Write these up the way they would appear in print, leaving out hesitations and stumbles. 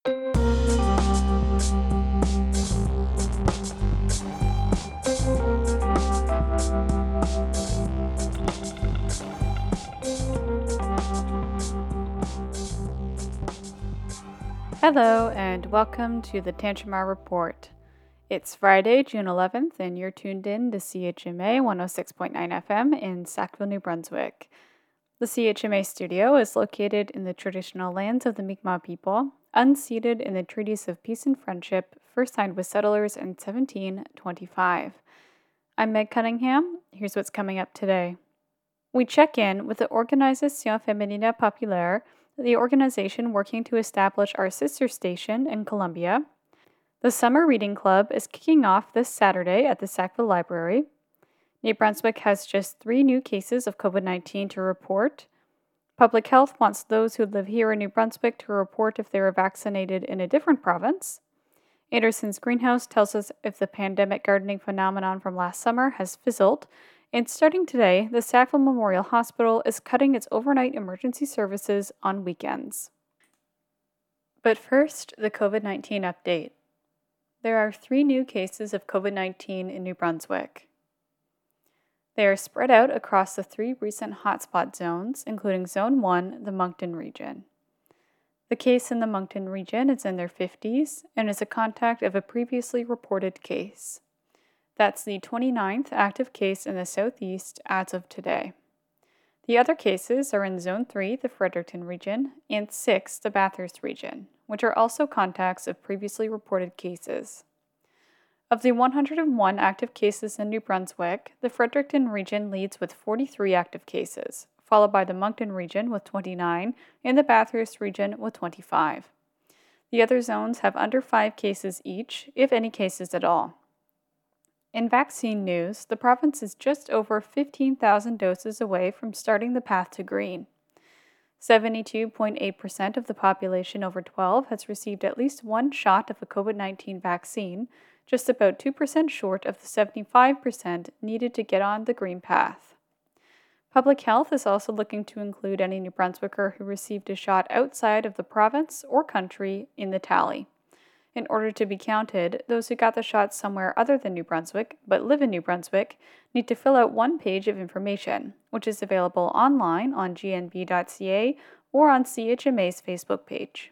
Hello, and welcome to the Tantramar Report. It's Friday, June 11th, and you're tuned in to CHMA 106.9 FM in Sackville, New Brunswick. The CHMA studio is located in the traditional lands of the Mi'kmaq people, unceded in the Treaties of Peace and Friendship, first signed with settlers in 1725. I'm Meg Cunningham. Here's what's coming up today. We check in with the Organisation Femenina Populaire, the organization working to establish our sister station in Columbia. The Summer Reading Club is kicking off this Saturday at the Sackville Library. New Brunswick has just 3 new cases of COVID-19 to report. Public Health wants those who live here in New Brunswick to report if they were vaccinated in a different province. Anderson's Greenhouse tells us if the pandemic gardening phenomenon from last summer has fizzled. And starting today, the Sackville Memorial Hospital is cutting its overnight emergency services on weekends. But first, the COVID-19 update. There are 3 new cases of COVID-19 in New Brunswick. They are spread out across the 3 recent hotspot zones, including Zone 1, the Moncton region. The case in the Moncton region is in their 50s and is a contact of a previously reported case. That's the 29th active case in the southeast as of today. The other cases are in Zone 3, the Fredericton region, and 6, the Bathurst region, which are also contacts of previously reported cases. Of the 101 active cases in New Brunswick, the Fredericton region leads with 43 active cases, followed by the Moncton region with 29 and the Bathurst region with 25. The other zones have under 5 cases each, if any cases at all. In vaccine news, the province is just over 15,000 doses away from starting the path to green. 72.8% of the population over 12 has received at least 1 shot of a COVID-19 vaccine, just about 2% short of the 75% needed to get on the green path. Public Health is also looking to include any New Brunswicker who received a shot outside of the province or country in the tally. In order to be counted, those who got the shot somewhere other than New Brunswick, but live in New Brunswick, need to fill out 1 page of information, which is available online on gnb.ca or on CHMA's Facebook page.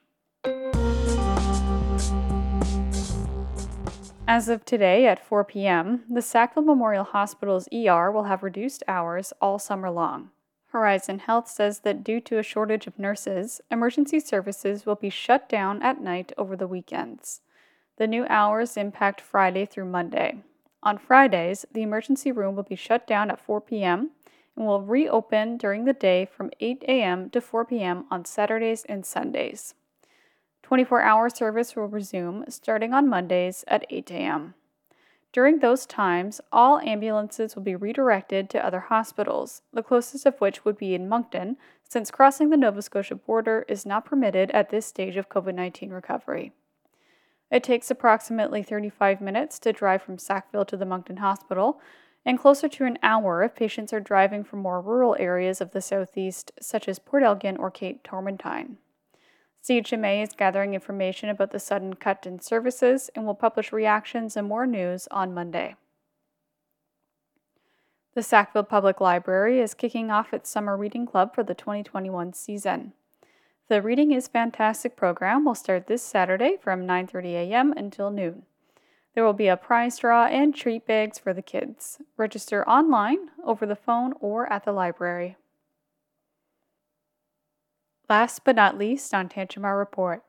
As of today at 4 p.m., the Sackville Memorial Hospital's ER will have reduced hours all summer long. Horizon Health says that due to a shortage of nurses, emergency services will be shut down at night over the weekends. The new hours impact Friday through Monday. On Fridays, the emergency room will be shut down at 4 p.m. and will reopen during the day from 8 a.m. to 4 p.m. on Saturdays and Sundays. 24-hour service will resume starting on Mondays at 8 a.m. During those times, all ambulances will be redirected to other hospitals, the closest of which would be in Moncton, since crossing the Nova Scotia border is not permitted at this stage of COVID-19 recovery. It takes approximately 35 minutes to drive from Sackville to the Moncton Hospital, and closer to an hour if patients are driving from more rural areas of the southeast, such as Port Elgin or Cape Tormentine. CHMA is gathering information about the sudden cut in services and will publish reactions and more news on Monday. The Sackville Public Library is kicking off its Summer Reading Club for the 2021 season. The Reading is Fantastic program will start this Saturday from 9:30 a.m. until noon. There will be a prize draw and treat bags for the kids. Register online, over the phone, or at the library. Last but not least on Tantramar Report.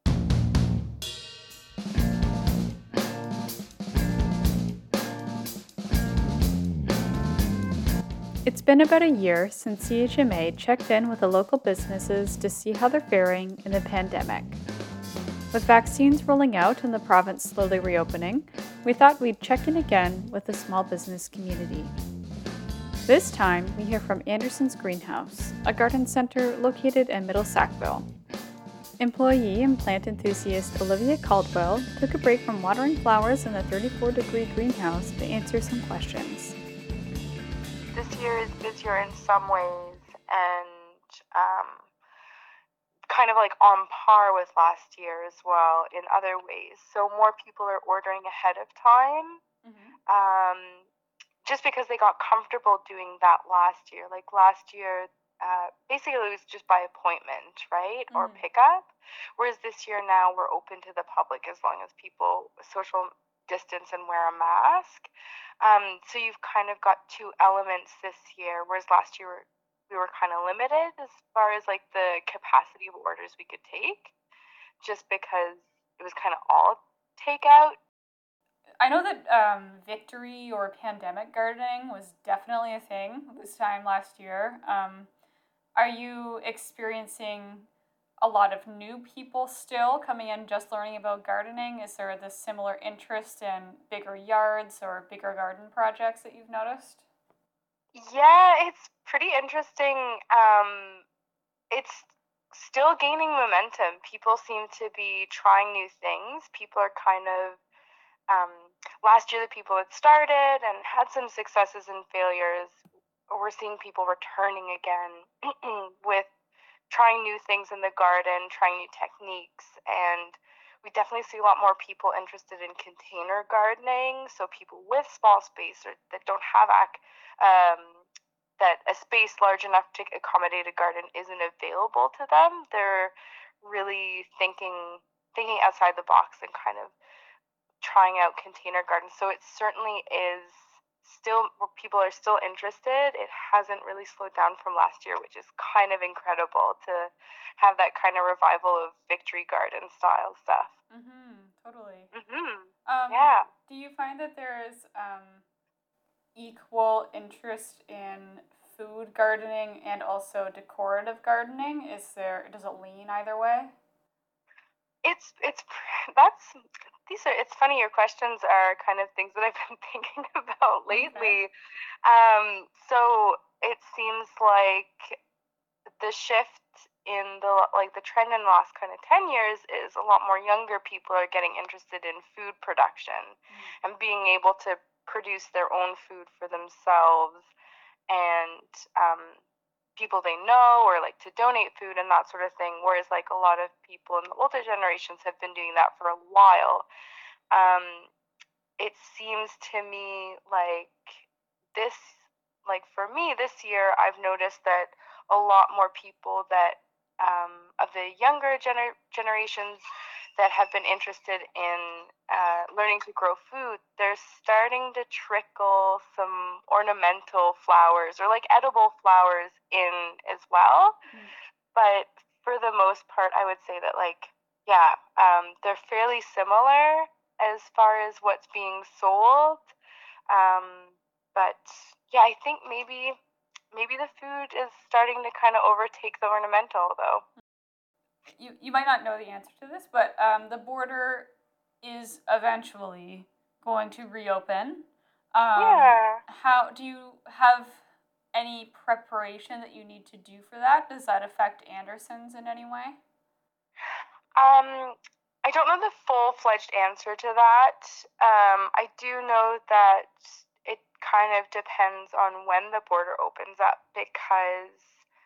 It's been about a year since CHMA checked in with the local businesses to see how they're faring in the pandemic. With vaccines rolling out and the province slowly reopening, we thought we'd check in again with the small business community. This time, we hear from Anderson's Greenhouse, a garden center located in Middle Sackville. Employee and plant enthusiast Olivia Caldwell took a break from watering flowers in the 34-degree greenhouse to answer some questions. This year is busier in some ways and kind of like on par with last year as well in other ways. So more people are ordering ahead of time, Hmm. um, just because they got comfortable doing that last year. Like last year, basically it was just by appointment, right? Or Hmm. pickup. Whereas this year now we're open to the public as long as people social distance and wear a mask. So you've kind of got two elements this year, whereas last year we were kind of limited as far as like the capacity of orders we could take, just because it was kind of all takeout. I know that victory or pandemic gardening was definitely a thing this time last year. Are you experiencing a lot of new people still coming in just learning about gardening? Is there this similar interest in bigger yards or bigger garden projects that you've noticed? Yeah, it's pretty interesting. It's still gaining momentum. People seem to be trying new things. People are kind of um, last year the people that started and had some successes and failures. We're seeing people returning again with trying new things in the garden, trying new techniques, and we definitely see a lot more people interested in container gardening. So people with small space or that don't have that a space large enough to accommodate a garden isn't available to them. They're really thinking outside the box and kind of trying out container gardens. So it certainly is still people are still interested. It hasn't really slowed down from last year, which is kind of incredible to have that kind of revival of victory garden style stuff. Mm-hmm, totally. Mhm. Um, Yeah. do you find that there is equal interest in food gardening and also decorative gardening? Does it lean either way? It's that's these are it's funny your questions are kind of things that I've been thinking about Okay. lately. So it seems like the shift in the trend in the last kind of 10 years is a lot more younger people are getting interested in food production Mm. and being able to produce their own food for themselves and people they know or like to donate food and that sort of thing, whereas like a lot of people in the older generations have been doing that for a while. Um, it seems to me like this for me this year I've noticed that a lot more people that of the younger generations that have been interested in learning to grow food, they're starting to trickle some ornamental flowers or like edible flowers in as well. Mm. But for the most part, I would say that yeah, they're fairly similar as far as what's being sold. Um, but yeah, I think maybe the food is starting to kind of overtake the ornamental though. You might not know the answer to this, but the border is eventually going to reopen. Yeah. How do you have any preparation that you need to do for that? Does that affect Anderson's in any way? Um, I don't know the full-fledged answer to that. I do know that it kind of depends on when the border opens up because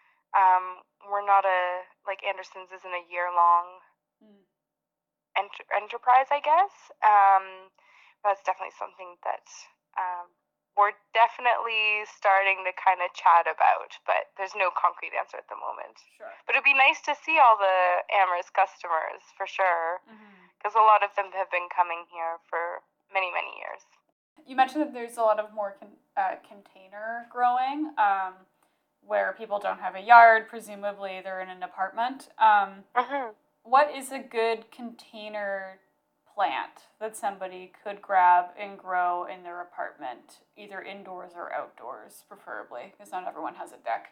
we're not a like Anderson's isn't a year-long Mm. enterprise, I guess. That's definitely something that um, we're definitely starting to kind of chat about, but there's no concrete answer at the moment. Sure. But it'd be nice to see all the Amherst customers for sure, Mm-hmm. because a lot of them have been coming here for many, many years. You mentioned that there's a lot of more container growing, where people don't have a yard. Presumably, they're in an apartment. Hmm. What is a good container plant that somebody could grab and grow in their apartment, either indoors or outdoors, preferably, because not everyone has a deck?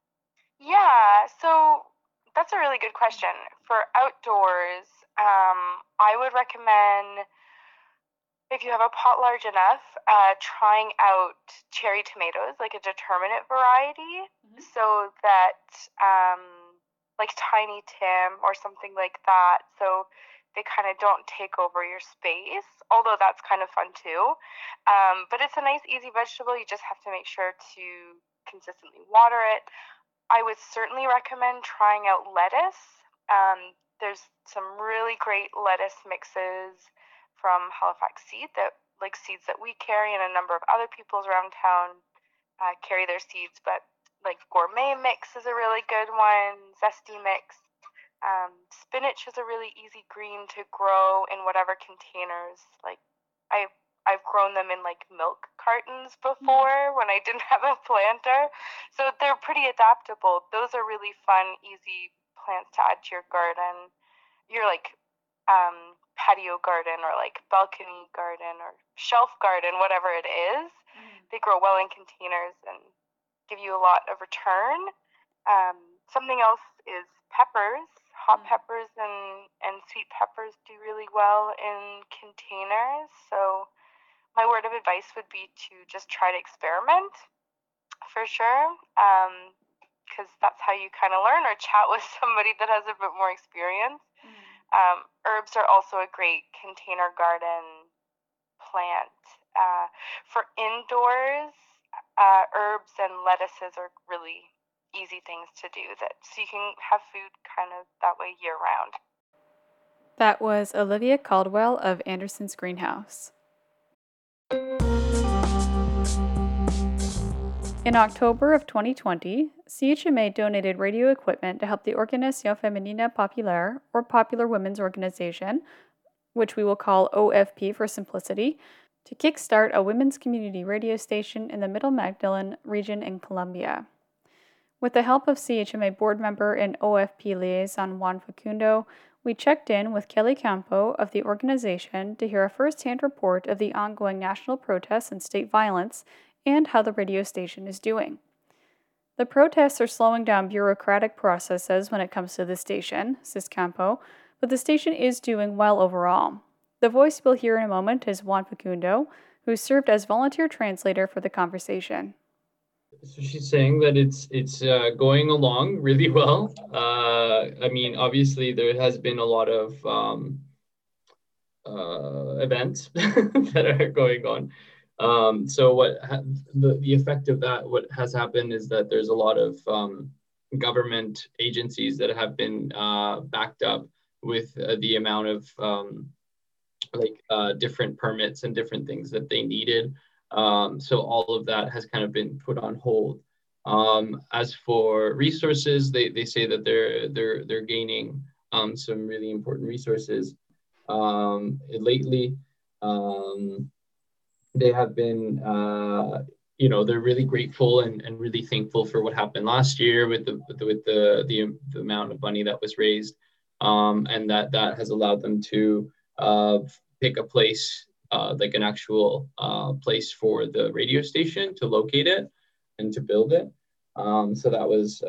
Yeah, so that's a really good question. For outdoors, I would recommend if you have a pot large enough, trying out cherry tomatoes, like a determinate variety, Mm-hmm. so that like Tiny Tim or something like that, so they kind of don't take over your space. Although that's kind of fun too. But it's a nice, easy vegetable. You just have to make sure to consistently water it. I would certainly recommend trying out lettuce. There's some really great lettuce mixes from Halifax Seed, seeds that we carry, and a number of other peoples around town carry their seeds. But like Gourmet Mix is a really good one, Zesty Mix. Spinach is a really easy green to grow in whatever containers. Like I've grown them in like milk cartons before when I didn't have a planter, so they're pretty adaptable. Those are really fun, easy plants to add to your garden, your like patio garden or like balcony garden or shelf garden, whatever it is. They grow well in containers and give you a lot of return. Something else is peppers. Hot peppers and sweet peppers do really well in containers. So my word of advice would be to just try to experiment for sure, because that's how you kind of learn, or chat with somebody that has a bit more experience. Herbs are also a great container garden plant. For indoors, herbs and lettuces are really easy things to do, so you can have food kind of that way year round. That was Olivia Caldwell of Anderson's Greenhouse. In October of 2020, CHMA donated radio equipment to help the Organisation Femenina Populaire, or Popular Women's Organization, which we will call OFP for simplicity, to kickstart a women's community radio station in the Middle Magdalene region in Colombia. With the help of CHMA board member and OFP liaison Juan Facundo, we checked in with Kelly Campo of the organization to hear a first-hand report of the ongoing national protests and state violence and how the radio station is doing. The protests are slowing down bureaucratic processes when it comes to the station, says Campo, but the station is doing well overall. The voice we'll hear in a moment is Juan Facundo, who served as volunteer translator for the conversation. So she's saying that it's going along really well. I mean, obviously there has been a lot of events that are going on. So the effect of that, what has happened is that there's a lot of government agencies that have been backed up with the amount of different permits and different things that they needed. So all of that has kind of been put on hold. As for resources, they say that they're gaining some really important resources lately. They have been, they're really grateful and really thankful for what happened last year with the amount of money that was raised, and that has allowed them to pick a place, like an actual place for the radio station to locate it and to build it. So that was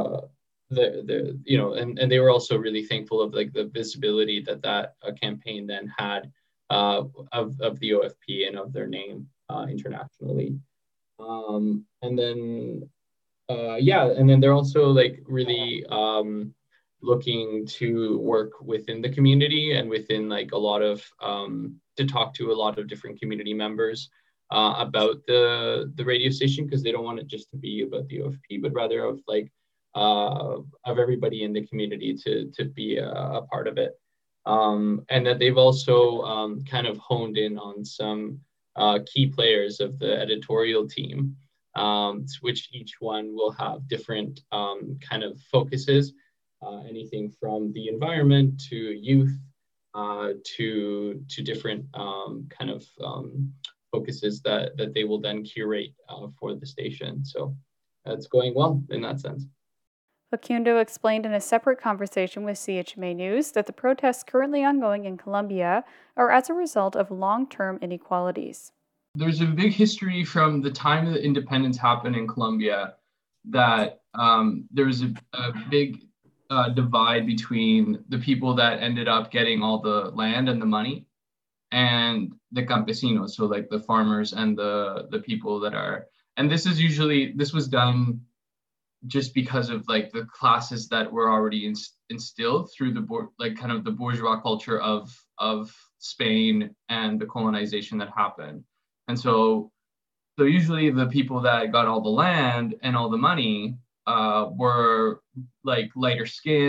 and they were also really thankful of like the visibility that campaign then had. Of the OFP and of their name internationally, and then they're also like really looking to work within the community and within like a lot of to talk to a lot of different community members about the radio station, because they don't want it just to be about the OFP, but rather of like of everybody in the community to be a part of it. And that they've also kind of honed in on some key players of the editorial team, which each one will have different kind of focuses, anything from the environment to youth to different kind of focuses that they will then curate for the station. So it's going well in that sense. Facundo explained in a separate conversation with CHMA News that the protests currently ongoing in Colombia are as a result of long-term inequalities. There's a big history from the time that independence happened in Colombia that there was a big divide between the people that ended up getting all the land and the money and the campesinos, so like the farmers and the people that are, and this was done just because of like the classes that were already instilled through the bourgeois culture of Spain and the colonization that happened. And so usually the people that got all the land and all the money were like lighter skinned,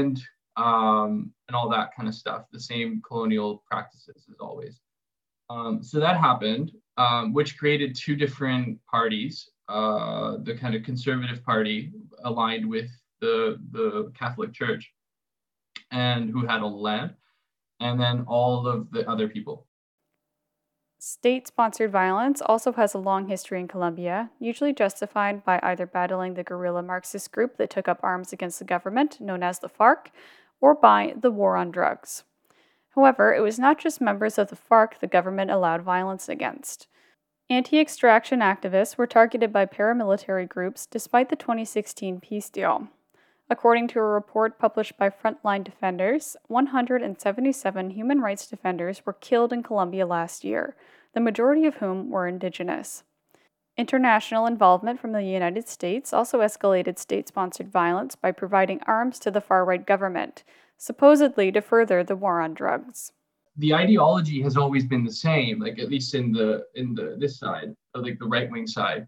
and all that kind of stuff, the same colonial practices as always. So that happened, which created two different parties, the kind of conservative party aligned with the Catholic Church and who had all the land, and then all of the other people. State-sponsored violence also has a long history in Colombia, usually justified by either battling the guerrilla Marxist group that took up arms against the government, known as the FARC, or by the war on drugs. However, it was not just members of the FARC the government allowed violence against. Anti-extraction activists were targeted by paramilitary groups despite the 2016 peace deal. According to a report published by Frontline Defenders, 177 human rights defenders were killed in Colombia last year, the majority of whom were indigenous. International involvement from the United States also escalated state-sponsored violence by providing arms to the far-right government, supposedly to further the war on drugs. The ideology has always been the same, like at least in this side, like the right-wing side,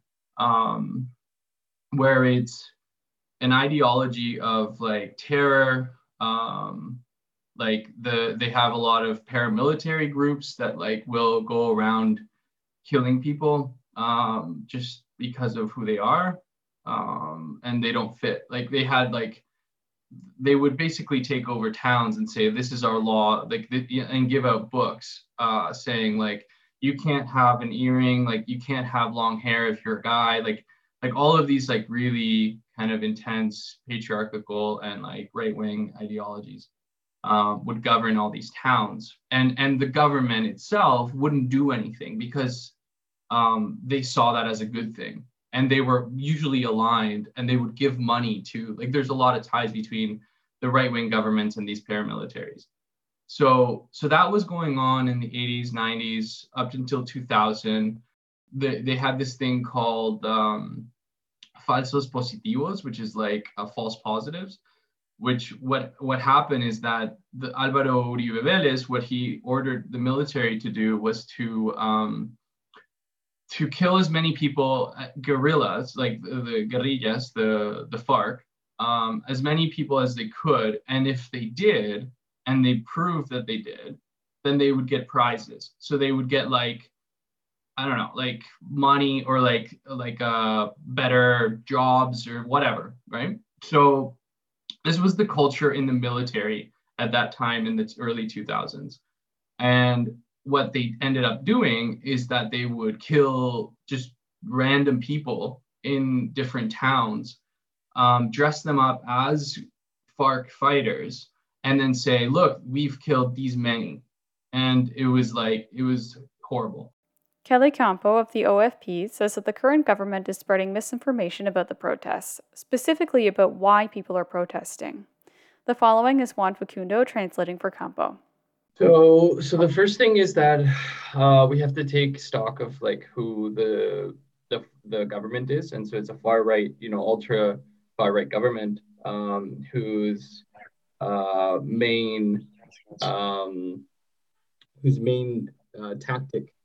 where it's an ideology of like terror, like they have a lot of paramilitary groups that like will go around killing people just because of who they are, and they don't fit. Like they would basically take over towns and say, this is our law, like, and give out books saying like, you can't have an earring, like you can't have long hair if you're a guy, like all of these like really kind of intense patriarchal and like right-wing ideologies would govern all these towns, and the government itself wouldn't do anything because they saw that as a good thing, and they were usually aligned, and they would give money to, like, there's a lot of ties between the right-wing governments and these paramilitaries. So that was going on in the 80s, 90s, up until 2000. They had this thing called falsos positivos, which is like false positives, which what happened is that the Álvaro Uribe Vélez, what he ordered the military to do was to kill as many people, guerrillas, like the guerrillas, the FARC, as many people as they could. And if they did, and they proved that they did, then they would get prizes. So they would get like, I don't know, like money or like better jobs or whatever, right? So this was the culture in the military at that time in the early 2000s. And what they ended up doing is that they would kill just random people in different towns, dress them up as FARC fighters, and then say, look, we've killed these many. And it was horrible. Kelly Campo of the OFP says that the current government is spreading misinformation about the protests, specifically about why people are protesting. The following is Juan Facundo translating for Campo. So the first thing is that we have to take stock of like who the government is, and so it's a far right, ultra far right government whose main tactic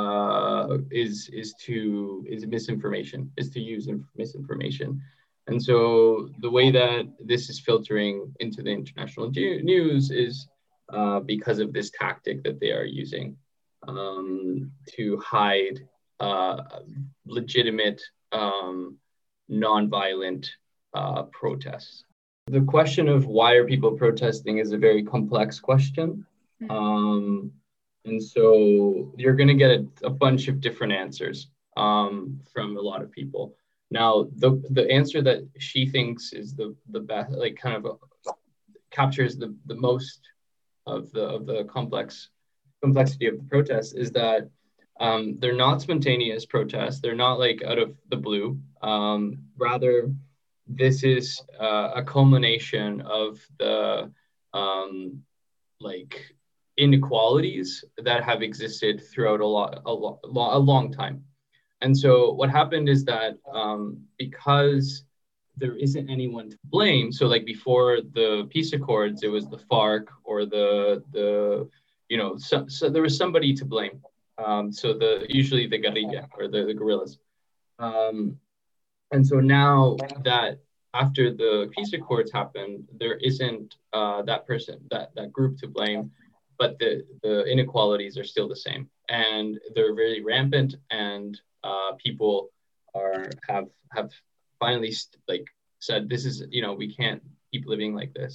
is misinformation, is to use misinformation. And so the way that this is filtering into the international news is because of this tactic that they are using to hide legitimate, nonviolent protests. The question of why are people protesting is a very complex question. And so you're going to get a bunch of different answers from a lot of people. Now, the answer that she thinks is the best, like kind of captures the most of the complexity of the protests, is that they're not spontaneous protests. They're not like out of the blue. Rather, this is a culmination of the like inequalities that have existed throughout a long time. And so what happened is that because there isn't anyone to blame, so like before the peace accords, it was the FARC or so there was somebody to blame. So usually the guerrilla or the guerrillas. And so now that after the peace accords happened, there isn't that group to blame, but the inequalities are still the same, and they're very rampant, and people have finally said, this is, we can't keep living like this.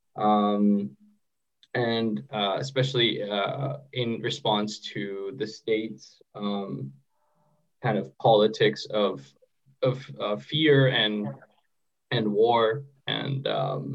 And especially in response to the state's kind of politics of fear and war and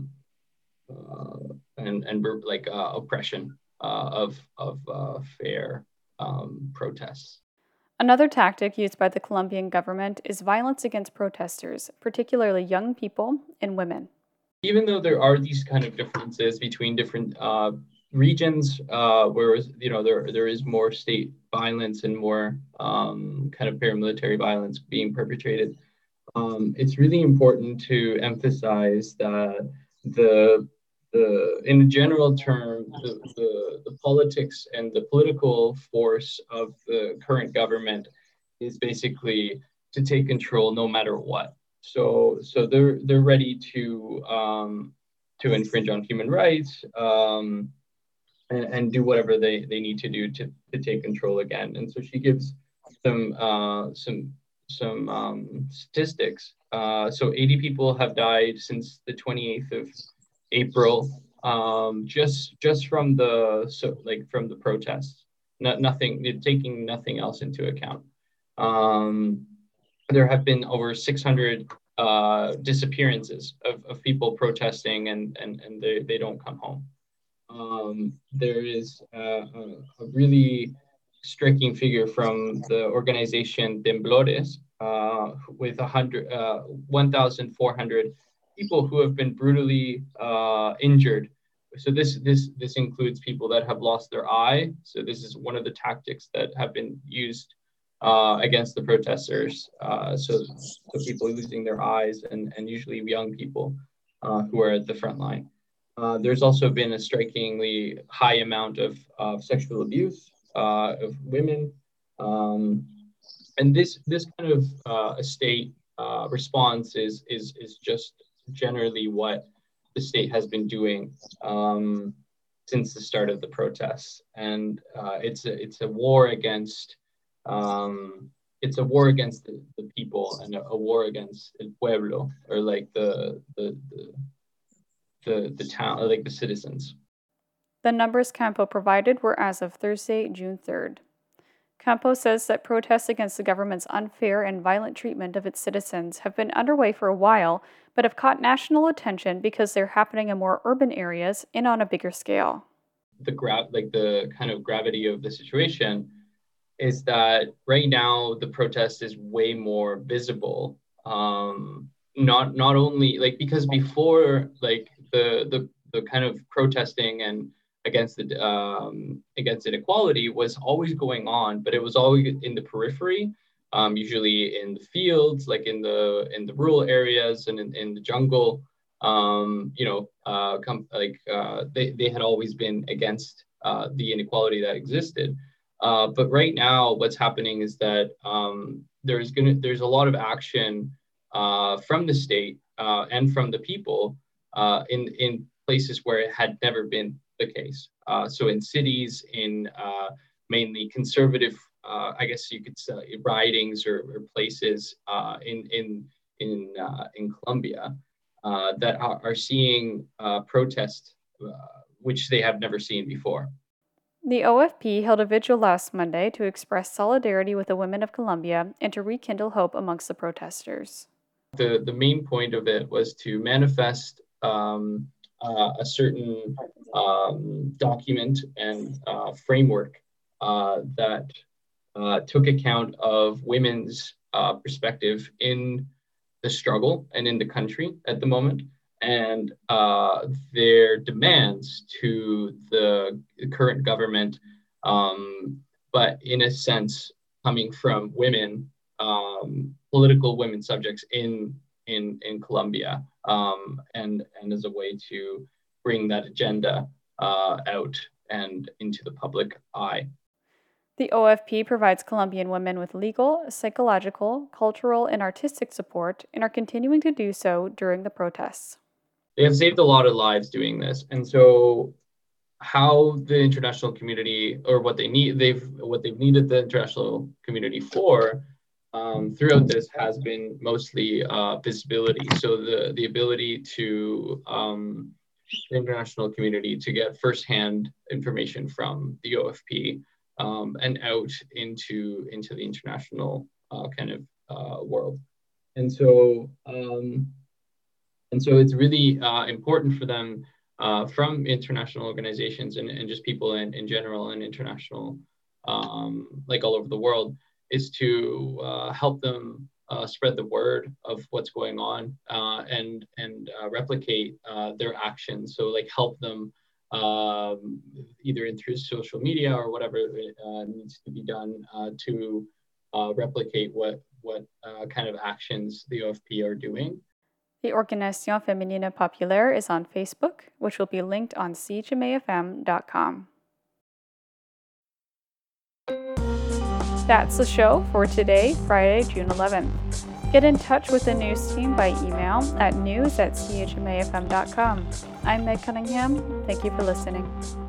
oppression of fair protests. Another tactic used by the Colombian government is violence against protesters, particularly young people and women. Even though there are these kind of differences between different regions, whereas there is more state violence and more kind of paramilitary violence being perpetrated, it's really important to emphasize that in general term, the politics and the political force of the current government is basically to take control no matter what. So they're ready to infringe on human rights and do whatever they need to do to take control again. And so she gives some statistics. So 80 people have died since the 28th of April, just from the protests. Taking nothing else into account. There have been over 600 disappearances of people protesting, and they don't come home. There is a really striking figure from the organization Temblores, with 1,400 people who have been brutally injured. So this includes people that have lost their eye. So this is one of the tactics that have been used against the protesters. So people losing their eyes, and usually young people who are at the front line. There's also been a strikingly high amount of sexual abuse of women. And this kind of state response is just generally what the state has been doing since the start of the protests. And it's a war against the people, and a war against el pueblo, or like the town, or like the citizens. The numbers Campo provided were as of Thursday, June 3rd. Campo says that protests against the government's unfair and violent treatment of its citizens have been underway for a while, but have caught national attention because they're happening in more urban areas and on a bigger scale. The kind of gravity of the situation is that right now the protest is way more visible. Not only because before, the kind of protesting and against inequality was always going on, but it was always in the periphery, usually in the fields, like in the rural areas and in the jungle. They had always been against the inequality that existed. But right now, what's happening is that there's a lot of action from the state and from the people in places where it had never been the case. So in cities, in mainly conservative, I guess you could say, ridings or places in Colombia that are seeing protests which they have never seen before. The OFP held a vigil last Monday to express solidarity with the women of Colombia and to rekindle hope amongst the protesters. The main point of it was to manifest a certain document and framework that took account of women's perspective in the struggle and in the country at the moment, and their demands to the current government, but in a sense coming from women, political women subjects in Colombia, and as a way to bring that agenda out and into the public eye. The OFP provides Colombian women with legal, psychological, cultural, and artistic support and are continuing to do so during the protests. They have saved a lot of lives doing this. And so how the international community, or what they've needed the international community for throughout this has been mostly visibility. So the ability to the international community to get firsthand information from the OFP and out into the international kind of world. And so it's really important for them from international organizations and just people in general and international, like all over the world, is to help them spread the word of what's going on and replicate their actions. So like help them either through social media or whatever needs to be done to replicate what kind of actions the OFP are doing. The Organización Femenina Popular is on Facebook, which will be linked on chmafm.com. That's the show for today, Friday, June 11th. Get in touch with the news team by email at news@chmafm.com. I'm Meg Cunningham. Thank you for listening.